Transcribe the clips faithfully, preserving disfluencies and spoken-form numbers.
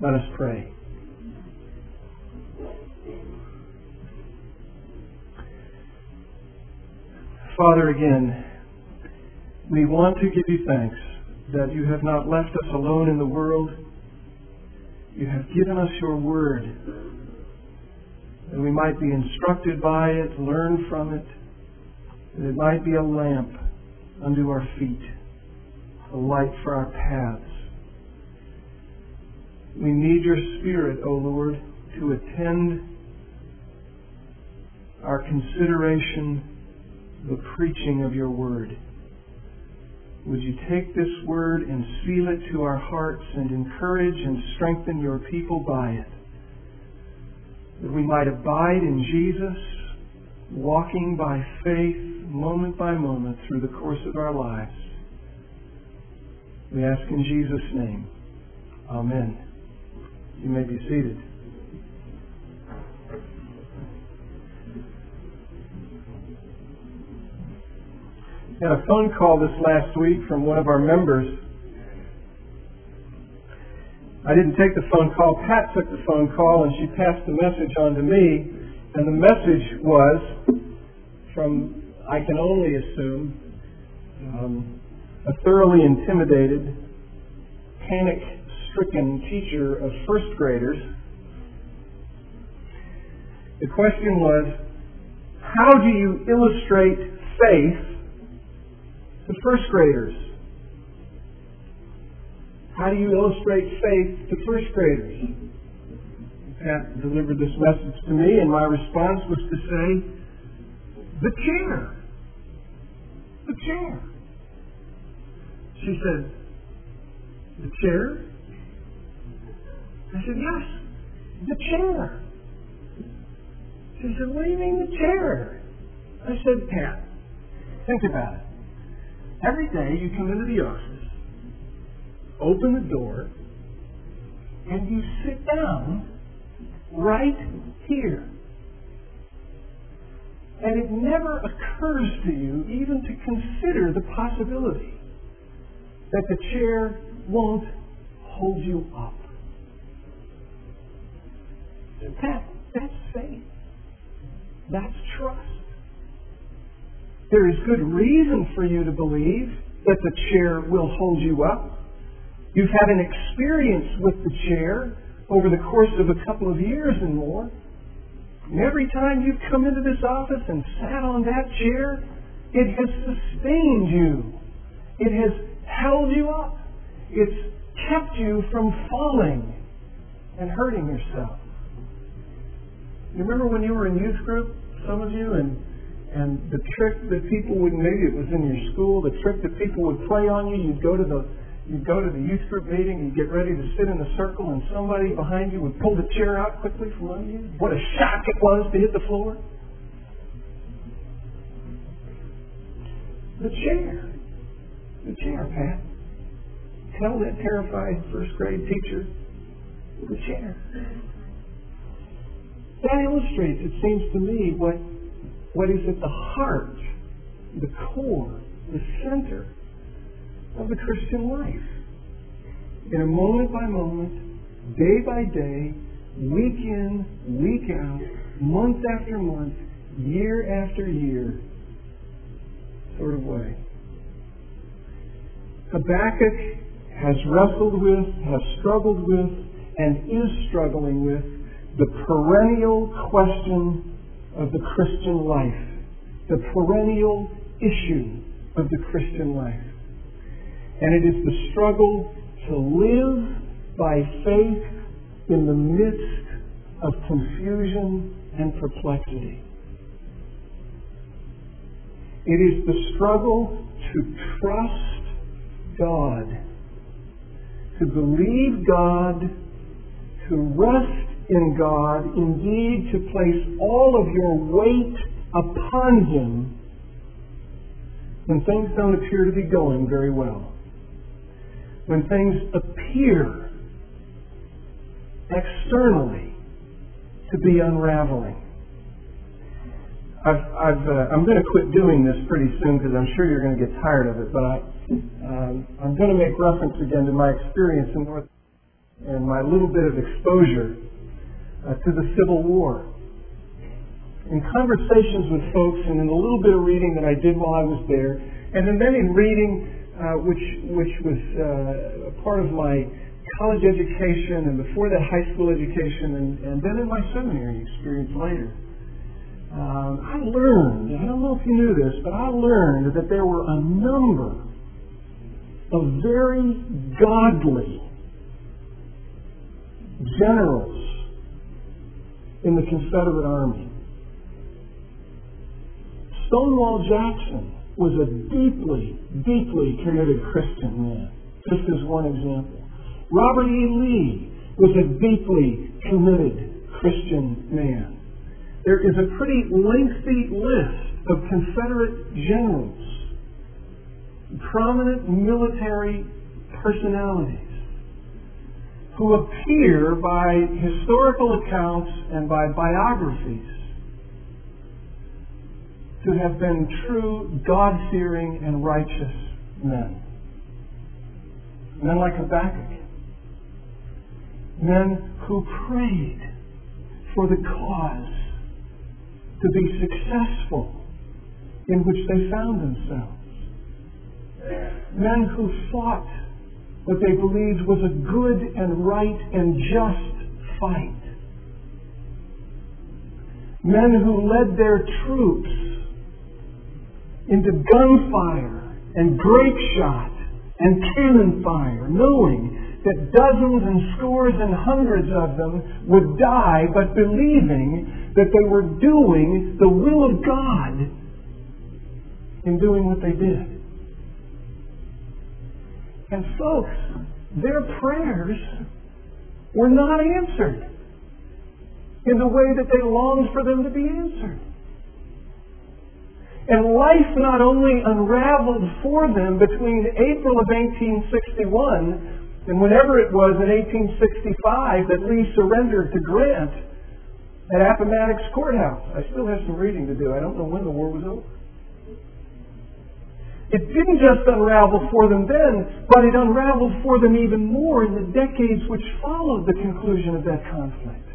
Let us pray. Father, again, we want to give you thanks that you have not left us alone in the world. You have given us your word, that we might be instructed by it, learn from it, that it might be a lamp unto our feet, a light for our paths. We need your Spirit, O Lord, to attend our consideration, the preaching of your word. Would you take this word and seal it to our hearts and encourage and strengthen your people by it, that we might abide in Jesus, walking by faith, moment by moment, through the course of our lives. We ask in Jesus' name. Amen. You may be seated. I had a phone call this last week from one of our members. I didn't take the phone call. Pat took the phone call, and she passed the message on to me. And the message was from, I can only assume, um, a thoroughly intimidated, panic-stricken teacher of first graders. The question was, how do you illustrate faith to first graders? How do you illustrate faith to first graders? Pat delivered this message to me, and my response was to say, the chair. The chair. She said, the chair? I said, yes, the chair. She said, what do you mean the chair? I said, Pat, think about it. Every day you come into the office, open the door, and you sit down right here. And it never occurs to you even to consider the possibility that the chair won't hold you up. That, that's faith. That's trust. There is good reason for you to believe that the chair will hold you up. You've had an experience with the chair over the course of a couple of years and more. And every time you've come into this office and sat on that chair, it has sustained you. It has held you up. It's kept you from falling and hurting yourself. You remember when you were in youth group, some of you, and and the trick that people would, maybe it was in your school, the trick that people would play on you, you'd go to the you'd go to the youth group meeting, you'd get ready to sit in a circle, and somebody behind you would pull the chair out quickly from under you. What a shock it was to hit the floor. The chair. The chair, Pat. Tell that terrified first grade teacher, the chair. That illustrates, it seems to me, what what is at the heart, the core, the center of the Christian life. In a moment by moment, day by day, week in, week out, month after month, year after year, sort of way. Habakkuk has wrestled with, has struggled with, and is struggling with the perennial question of the Christian life, the perennial issue of the Christian life. And it is the struggle to live by faith in the midst of confusion and perplexity. It is the struggle to trust God, to believe God, to rest in God, indeed to place all of your weight upon Him when things don't appear to be going very well. When things appear externally to be unraveling. I've, I've, uh, I'm going to quit doing this pretty soon because I'm sure you're going to get tired of it, but I, um, I'm going to make reference again to my experience in North and my little bit of exposure uh, to the Civil War. In conversations with folks and in a little bit of reading that I did while I was there, and then in reading uh, which which was uh, a part of my college education and before that high school education and, and then in my seminary experience later, um, I learned, I don't know if you knew this, but I learned that there were a number of very godly generals in the Confederate Army. Stonewall Jackson was a deeply, deeply committed Christian man, just as one example. Robert E. Lee was a deeply committed Christian man. There is a pretty lengthy list of Confederate generals, prominent military personalities, who appear by historical accounts and by biographies to have been true God-fearing and righteous men. Men like Habakkuk. Men who prayed for the cause to be successful in which they found themselves. Men who fought what they believed was a good and right and just fight. Men who led their troops into gunfire and grape shot and cannon fire, knowing that dozens and scores and hundreds of them would die, but believing that they were doing the will of God in doing what they did. And folks, their prayers were not answered in the way that they longed for them to be answered. And life not only unraveled for them between April of eighteen sixty-one and whenever it was in eighteen sixty-five that Lee surrendered to Grant at Appomattox Courthouse. I still have some reading to do. I don't know when the war was over. It didn't just unravel for them then, but it unraveled for them even more in the decades which followed the conclusion of that conflict.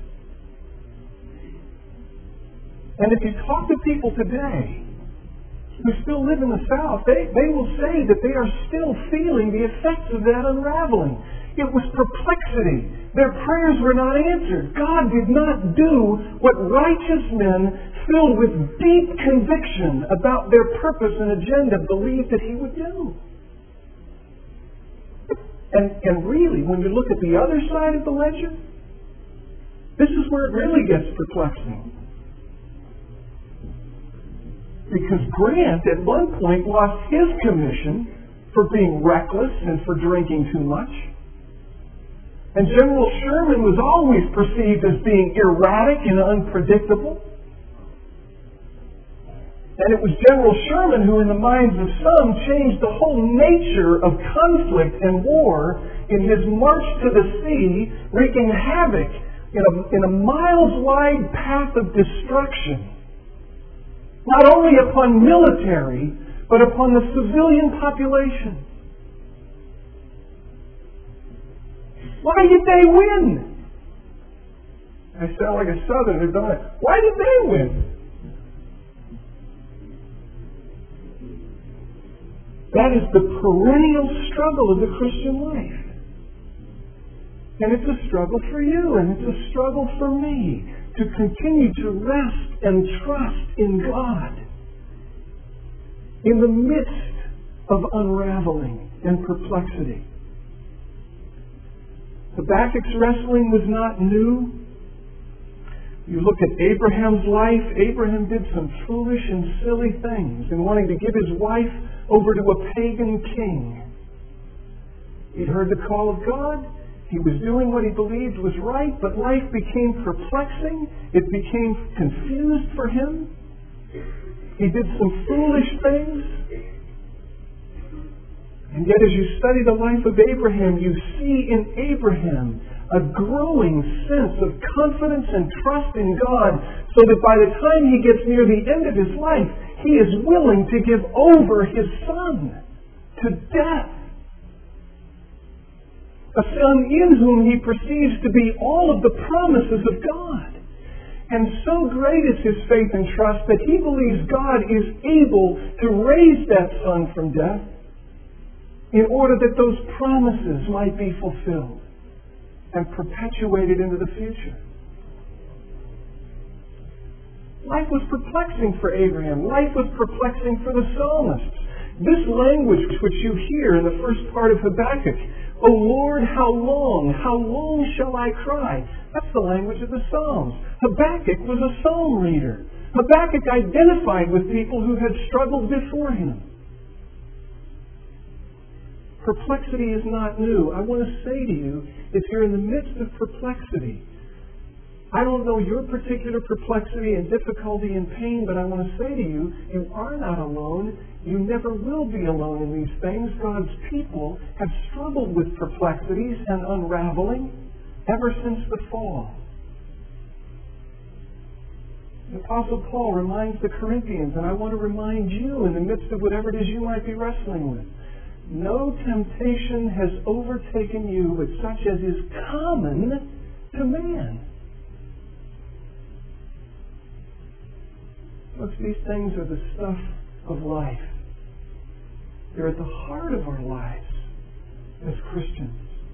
And if you talk to people today who still live in the South, they, they will say that they are still feeling the effects of that unraveling. It was perplexity. Their prayers were not answered. God did not do what righteous men filled with deep conviction about their purpose and agenda believed that He would do. And, and really, when you look at the other side of the ledger, this is where it really gets perplexing. Because Grant, at one point, lost his commission for being reckless and for drinking too much. And General Sherman was always perceived as being erratic and unpredictable. And it was General Sherman who, in the minds of some, changed the whole nature of conflict and war in his march to the sea, wreaking havoc in a, in a miles-wide path of destruction. Not only upon military, but upon the civilian population. Why did they win? I sound like a Southerner, don't I? Why did they win? That is the perennial struggle of the Christian life. And it's a struggle for you, and it's a struggle for me, to continue to rest and trust in God in the midst of unraveling and perplexity. Habakkuk's wrestling was not new. You look at Abraham's life, Abraham did some foolish and silly things in wanting to give his wife over to a pagan king. He heard the call of God. He was doing what he believed was right, but life became perplexing. It became confused for him. He did some foolish things. And yet as you study the life of Abraham, you see in Abraham a growing sense of confidence and trust in God, so that by the time he gets near the end of his life, he is willing to give over his son to death. a Son in whom he perceives to be all of the promises of God. And so great is his faith and trust that he believes God is able to raise that Son from death in order that those promises might be fulfilled and perpetuated into the future. Life was perplexing for Abraham. Life was perplexing for the psalmists. This language which you hear in the first part of Habakkuk, "O Lord, how long, how long shall I cry?" That's the language of the Psalms. Habakkuk was a psalm reader. Habakkuk identified with people who had struggled before him. Perplexity is not new. I want to say to you, if you're in the midst of perplexity, I don't know your particular perplexity and difficulty and pain, but I want to say to you, you are not alone. You never will be alone in these things. God's people have struggled with perplexities and unraveling ever since the fall. The Apostle Paul reminds the Corinthians, and I want to remind you in the midst of whatever it is you might be wrestling with, no temptation has overtaken you but such as is common to man. Look, these things are the stuff of life. They're at the heart of our lives as Christians.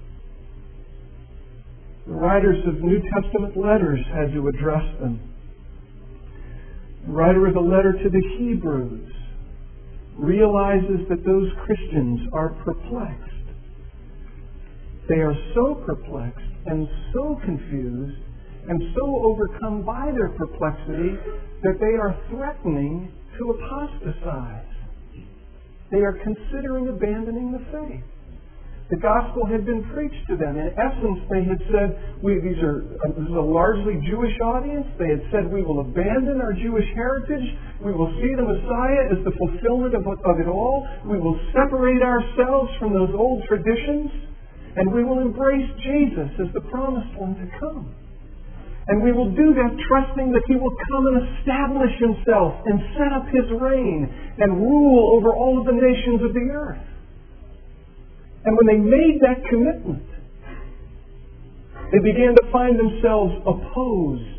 The writers of New Testament letters had to address them. The writer of the letter to the Hebrews realizes that those Christians are perplexed. They are so perplexed and so confused and so overcome by their perplexity that they are threatening to apostatize. They are considering abandoning the faith. The gospel had been preached to them. In essence, they had said, we, these are, uh, this is a largely Jewish audience. They had said, we will abandon our Jewish heritage. We will see the Messiah as the fulfillment of, of it all. We will separate ourselves from those old traditions. And we will embrace Jesus as the promised one to come. And we will do that trusting that he will come and establish himself and set up his reign and rule over all of the nations of the earth. And when they made that commitment, they began to find themselves opposed.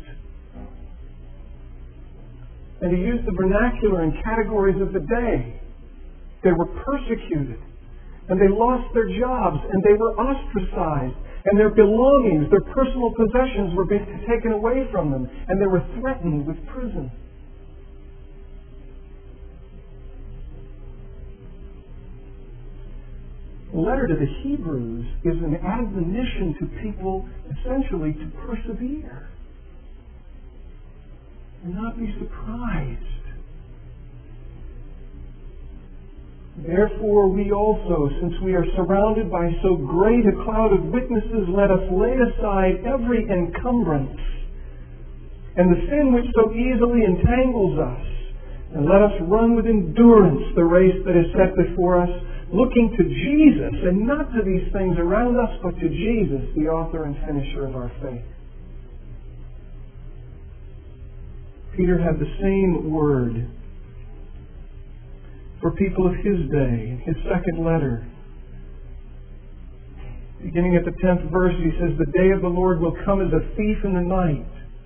And to use the vernacular and categories of the day, they were persecuted. And they lost their jobs. And they were ostracized. And their belongings, their personal possessions were being taken away from them. And they were threatened with prison. The letter to the Hebrews is an admonition to people essentially to persevere and not be surprised. Therefore we also, since we are surrounded by so great a cloud of witnesses, let us lay aside every encumbrance and the sin which so easily entangles us, and let us run with endurance the race that is set before us, looking to Jesus, and not to these things around us, but to Jesus, the author and finisher of our faith. Peter had the same word for people of his day in his second letter. Beginning at the tenth verse, he says, "The day of the Lord will come as a thief in the night,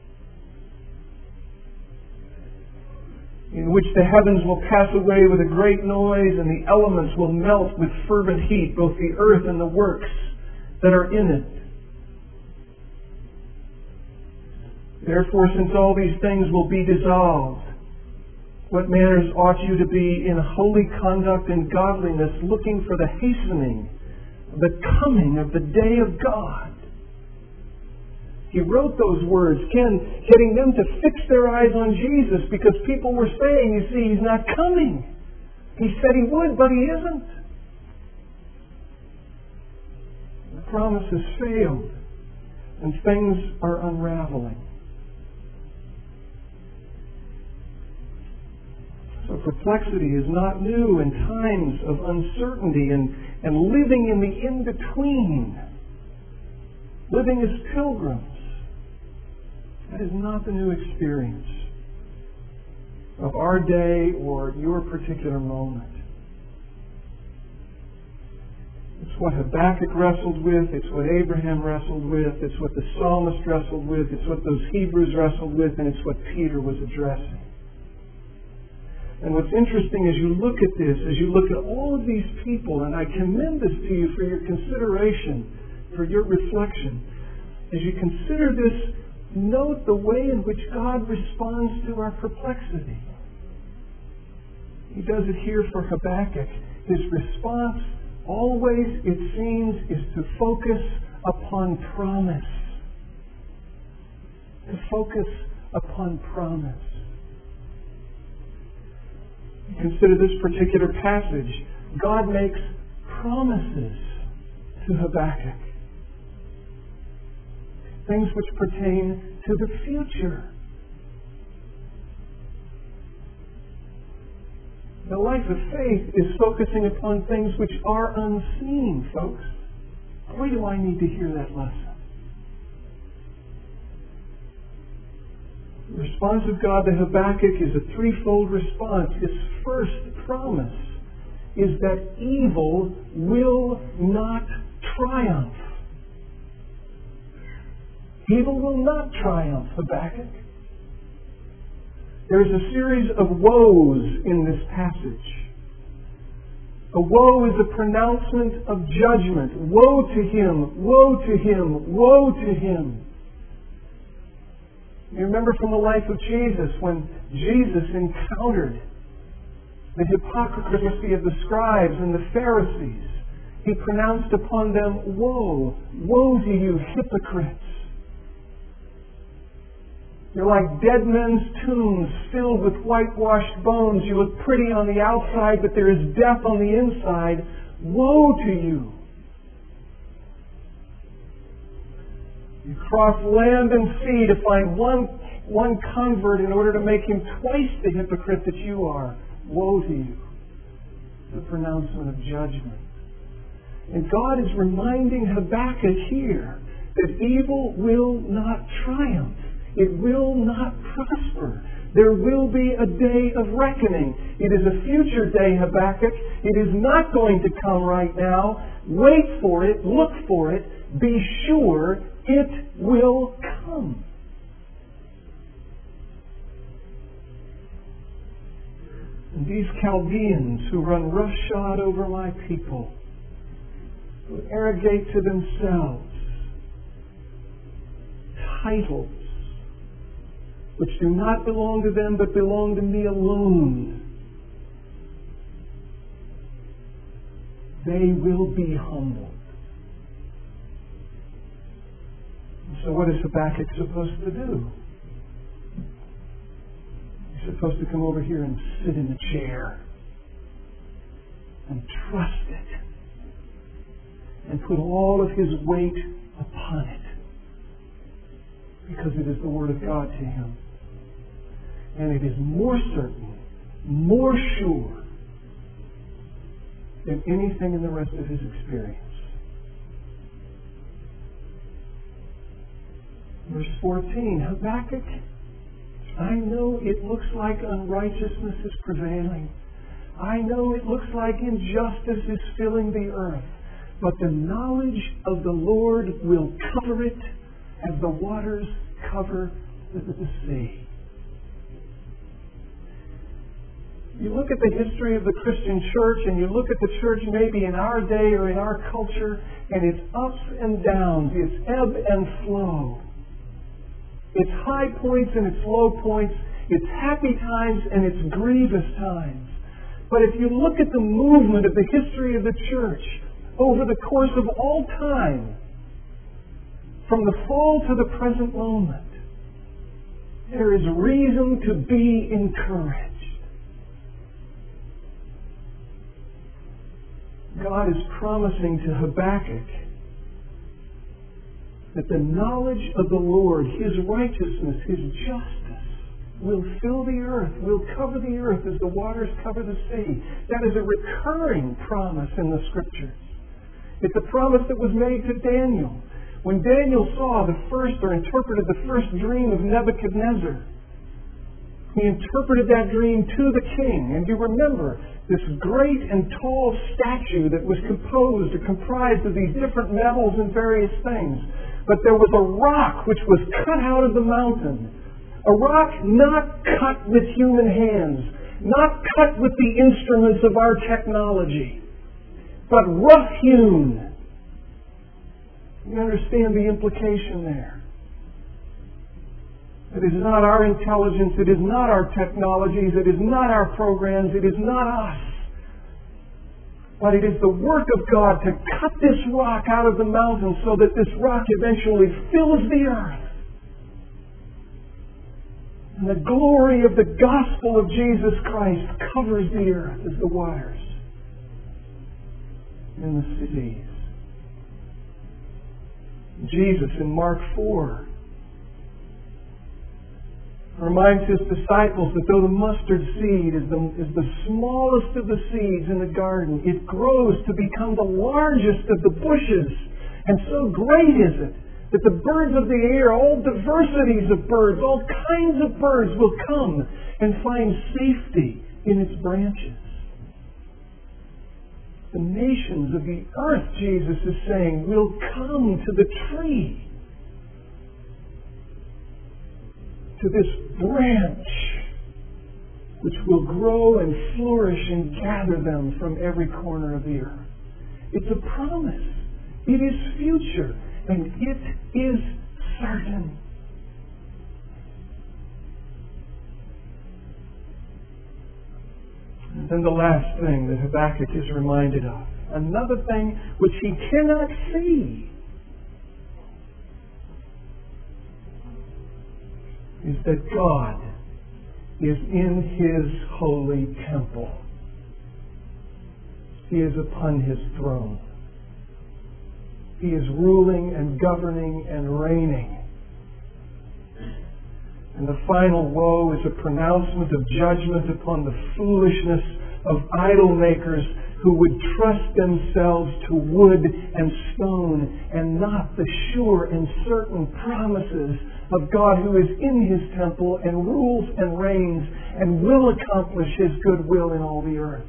in which the heavens will pass away with a great noise, and the elements will melt with fervent heat, both the earth and the works that are in it. Therefore, since all these things will be dissolved, what manners ought you to be in holy conduct and godliness, looking for the hastening, the coming of the day of God?" He wrote those words, again, getting them to fix their eyes on Jesus, because people were saying, you see, he's not coming. He said he would, but he isn't. The promise has failed, and things are unraveling. So perplexity is not new in times of uncertainty and, and living in the in-between, living as pilgrims. That is not the new experience of our day or your particular moment. It's what Habakkuk wrestled with. It's what Abraham wrestled with. It's what the psalmist wrestled with. It's what those Hebrews wrestled with. And it's what Peter was addressing. And what's interesting as you look at this, as you look at all of these people, and I commend this to you for your consideration, for your reflection, as you consider this, note the way in which God responds to our perplexity. He does it here for Habakkuk. His response always, it seems, is to focus upon promise. To focus upon promise. Consider this particular passage. God makes promises to Habakkuk. Things which pertain to the future. The life of faith is focusing upon things which are unseen, folks. Why do I need to hear that lesson? The response of God to Habakkuk is a threefold response. His first promise is that evil will not triumph. Evil will not triumph, Habakkuk. There's a series of woes in this passage. A woe is a pronouncement of judgment. Woe to him, woe to him, woe to him. You remember from the life of Jesus when Jesus encountered the hypocrisy of the scribes and the Pharisees. He pronounced upon them, woe, woe to you, hypocrites. You're like dead men's tombs filled with whitewashed bones. You look pretty on the outside, but there is death on the inside. Woe to you. You cross land and sea to find one, one convert in order to make him twice the hypocrite that you are. Woe to you. The pronouncement of judgment. And God is reminding Habakkuk here that evil will not triumph. It will not prosper. There will be a day of reckoning. It is a future day, Habakkuk. It is not going to come right now. Wait for it. Look for it. Be sure it will come. And these Chaldeans who run roughshod over my people, who arrogate to themselves titles which do not belong to them but belong to me alone, they will be humbled. So what is Habakkuk supposed to do? He's supposed to come over here and sit in a chair and trust it and put all of his weight upon it because it is the Word of God to him. And it is more certain, more sure than anything in the rest of his experience. Verse fourteen, Habakkuk, I know it looks like unrighteousness is prevailing. I know it looks like injustice is filling the earth. But the knowledge of the Lord will cover it as the waters cover the sea. You look at the history of the Christian church and you look at the church maybe in our day or in our culture, and its ups and downs, its ebb and flow. Its high points and its low points, its happy times and its grievous times. But if you look at the movement of the history of the church over the course of all time, from the fall to the present moment, there is reason to be encouraged. God is promising to Habakkuk that the knowledge of the Lord, His righteousness, His justice, will fill the earth, will cover the earth as the waters cover the sea. That is a recurring promise in the Scriptures. It's a promise that was made to Daniel. When Daniel saw the first, or interpreted the first dream of Nebuchadnezzar, He interpreted that dream to the king. And you remember this great and tall statue that was composed or comprised of these different metals and various things. But there was a rock which was cut out of the mountain. A rock not cut with human hands, not cut with the instruments of our technology, but rough-hewn. You understand the implication there? It is not our intelligence, it is not our technologies, it is not our programs, it is not us. But it is the work of God to cut this rock out of the mountain so that this rock eventually fills the earth. And the glory of the gospel of Jesus Christ covers the earth as the waters in the cities. Jesus in Mark four reminds his disciples that though the mustard seed is the, is the smallest of the seeds in the garden, it grows to become the largest of the bushes. And so great is it that the birds of the air, all diversities of birds, all kinds of birds will come and find safety in its branches. The nations of the earth, Jesus is saying, will come to the tree, to this branch, which will grow and flourish and gather them from every corner of the earth. It's a promise. It is future, and it is certain. And then the last thing that Habakkuk is reminded of, another thing which he cannot see, is that God is in His holy temple. He is upon His throne. He is ruling and governing and reigning. And the final woe is a pronouncement of judgment upon the foolishness of idol makers who would trust themselves to wood and stone and not the sure and certain promises of God who is in His temple and rules and reigns and will accomplish His good will in all the earth.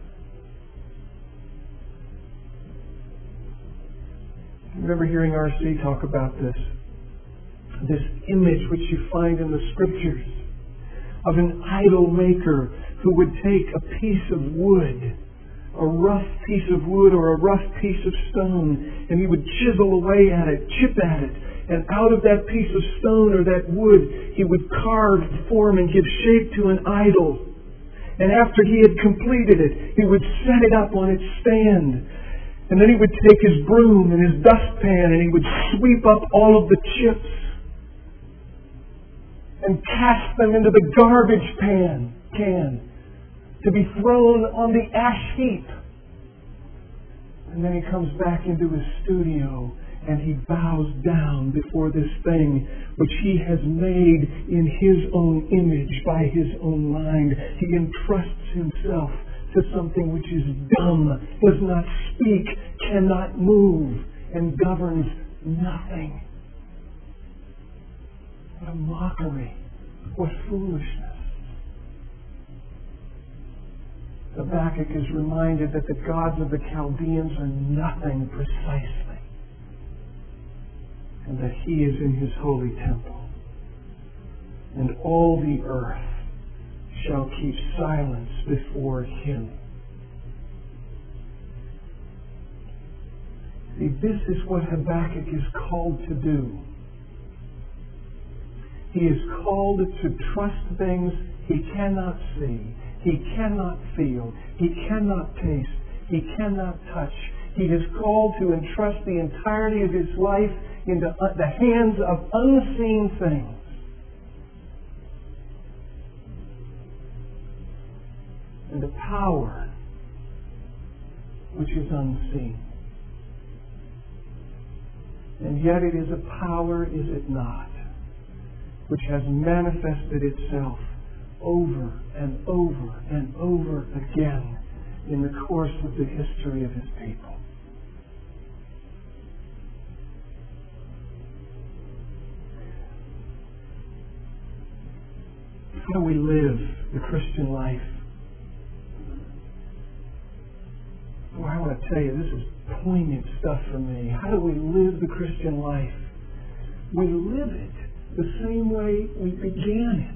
I remember hearing R C talk about this. This image which you find in the Scriptures of an idol maker who would take a piece of wood, a rough piece of wood or a rough piece of stone, and he would chisel away at it, chip at it, and out of that piece of stone or that wood he would carve, form, and give shape to an idol. And after he had completed it, he would set it up on its stand. And then he would take his broom and his dustpan and he would sweep up all of the chips and cast them into the garbage pan can to be thrown on the ash heap. And then he comes back into his studio and he bows down before this thing which he has made in his own image by his own mind. He entrusts himself to something which is dumb, does not speak, cannot move, and governs nothing. What a mockery. What foolishness. Habakkuk is reminded that the gods of the Chaldeans are nothing precisely, and that he is in his holy temple. And all the earth shall keep silence before him. See, this is what Habakkuk is called to do. He is called to trust things he cannot see, he cannot feel, he cannot taste, he cannot touch. He is called to entrust the entirety of his life into the hands of unseen things. And the power which is unseen. And yet it is a power, is it not, which has manifested itself over and over and over again in the course of the history of His people. How do we live the Christian life? Well, I want to tell you, this is poignant stuff for me. How do we live the Christian life? We live it the same way we began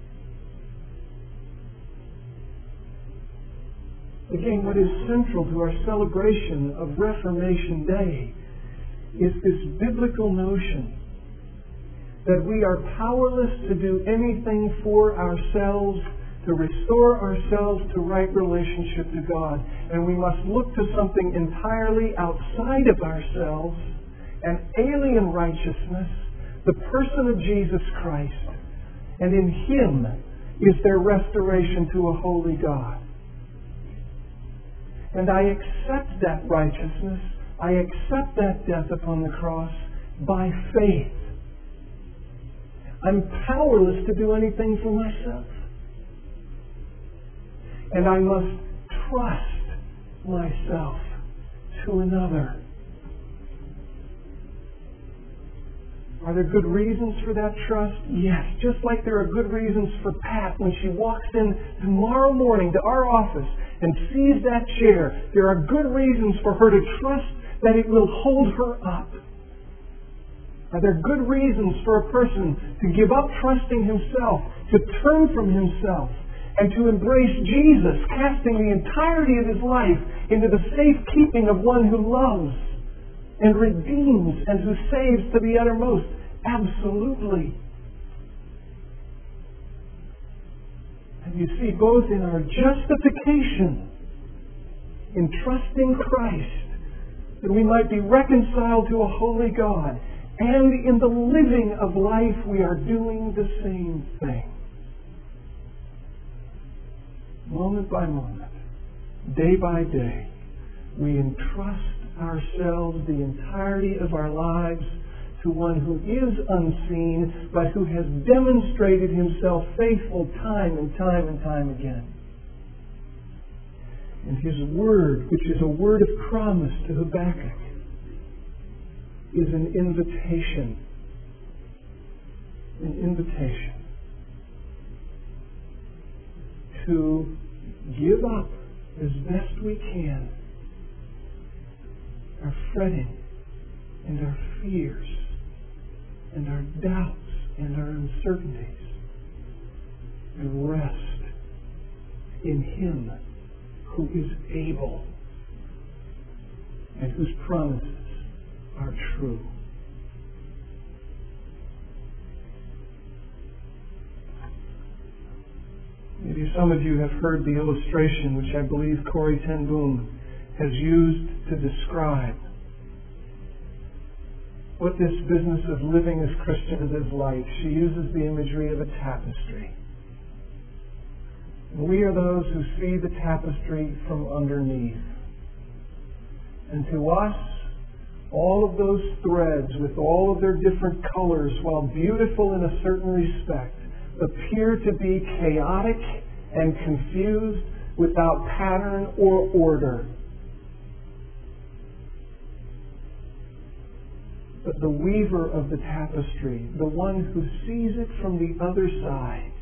it. Again, what is central to our celebration of Reformation Day is this biblical notion that we are powerless to do anything for ourselves, to restore ourselves to right relationship to God. And we must look to something entirely outside of ourselves, an alien righteousness, the person of Jesus Christ. And in Him is there restoration to a holy God. And I accept that righteousness, I accept that death upon the cross by faith. I'm powerless to do anything for myself. And I must trust myself to another. Are there good reasons for that trust? Yes. Just like there are good reasons for Pat when she walks in tomorrow morning to our office and sees that chair. There are good reasons for her to trust that it will hold her up. Are there good reasons for a person to give up trusting himself, to turn from himself, and to embrace Jesus, casting the entirety of his life into the safekeeping of one who loves and redeems and who saves to the uttermost? Absolutely. And you see, both in our justification, in trusting Christ, that we might be reconciled to a holy God, and in the living of life, we are doing the same thing. Moment by moment, day by day, we entrust ourselves, the entirety of our lives, to one who is unseen, but who has demonstrated himself faithful time and time and time again. And his word, which is a word of promise to Habakkuk, is an invitation. An invitation to give up as best we can our fretting and our fears and our doubts and our uncertainties and rest in Him who is able and whose promises are true. Maybe some of you have heard the illustration which I believe Corrie ten Boom has used to describe what this business of living as Christians is like. She uses the imagery of a tapestry. And we are those who see the tapestry from underneath. And to us, all of those threads with all of their different colors, while beautiful in a certain respect, appear to be chaotic and confused without pattern or order. But the weaver of the tapestry, the one who sees it from the other side,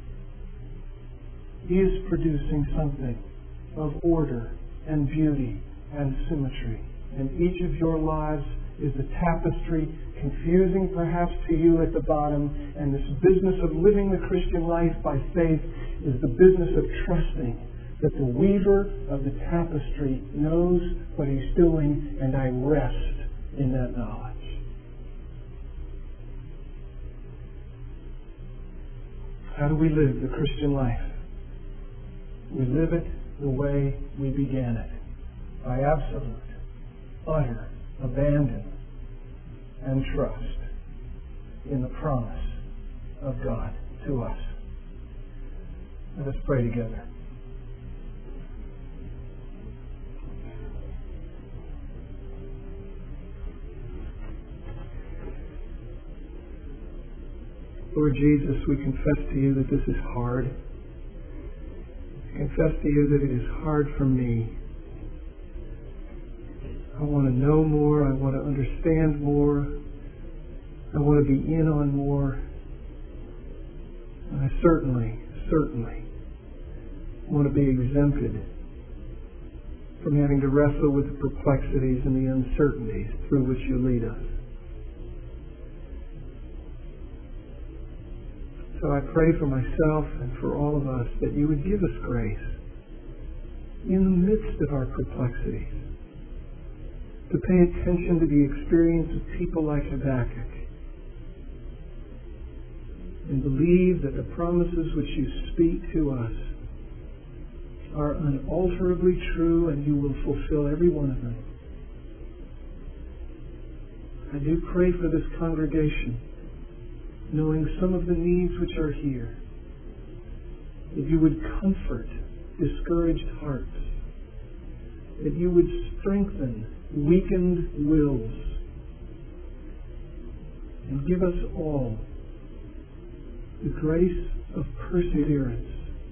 is producing something of order and beauty and symmetry. And each of your lives is a tapestry, confusing perhaps to you at the bottom. And this business of living the Christian life by faith is the business of trusting that the weaver of the tapestry knows what he's doing, and I rest in that knowledge. How do we live the Christian life? We live it the way we began it, by absolute, utter abandon and trust in the promise of God to us. Let us pray together. Lord Jesus, we confess to you that this is hard. We confess to you that it is hard for me. I want to know more. I want to understand more. I want to be in on more. And I certainly, certainly want to be exempted from having to wrestle with the perplexities and the uncertainties through which you lead us. So I pray for myself and for all of us that you would give us grace in the midst of our perplexities to pay attention to the experience of people like Habakkuk and believe that the promises which you speak to us are unalterably true and you will fulfill every one of them. I do pray for this congregation, knowing some of the needs which are here, that you would comfort discouraged hearts, that you would strengthen weakened wills, and give us all the grace of perseverance,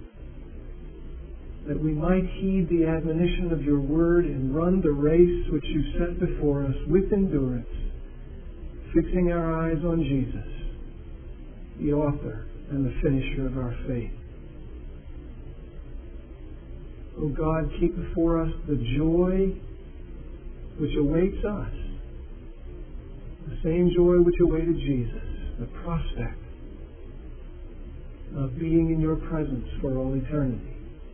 that we might heed the admonition of your word and run the race which you set before us with endurance, fixing our eyes on Jesus, the author and the finisher of our faith. O God, keep before us the joy which awaits us, the same joy which awaited Jesus, the prospect of being in your presence for all eternity.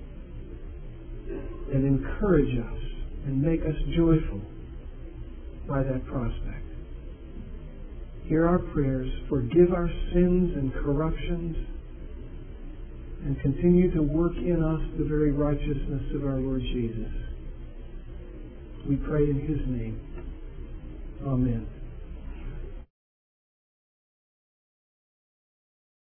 And encourage us and make us joyful by that prospect. Hear our prayers, forgive our sins and corruptions, and continue to work in us the very righteousness of our Lord Jesus. We pray in his name. Amen.